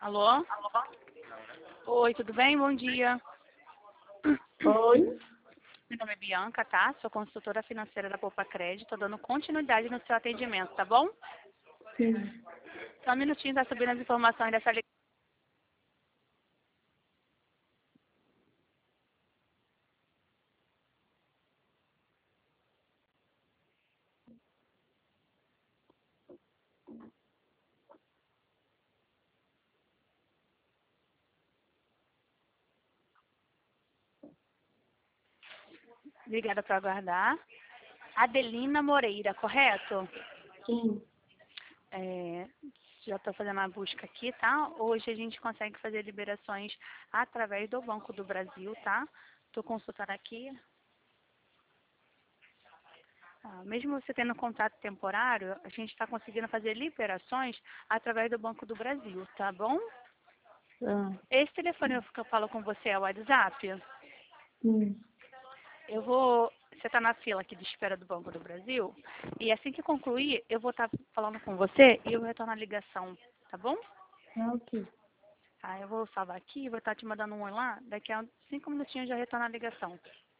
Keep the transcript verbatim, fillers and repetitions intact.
Alô? Oi, tudo bem? Bom dia. Oi? Meu nome é Bianca, tá? Sou consultora financeira da Poupa Crédito. Tô dando continuidade no seu atendimento, tá bom? Sim. Só um minutinho, tá subindo as informações dessa ligação. Obrigada por aguardar. Adelina Moreira, correto? Sim. É, já estou fazendo a busca aqui, tá? Hoje a gente consegue fazer liberações através do Banco do Brasil, tá? Estou consultando aqui. Ah, mesmo você tendo contrato temporário, a gente está conseguindo fazer liberações através do Banco do Brasil, tá bom? Ah, Esse telefone que eu falo com você é o WhatsApp? sim. Eu vou. Você está na fila aqui de espera do Banco do Brasil? E assim que concluir, eu vou estar falando com você e eu retorno a ligação, tá bom? Ah, ok. Tá, eu vou salvar aqui e vou estar te mandando um oi lá. Daqui a cinco minutinhos eu já retorno a ligação.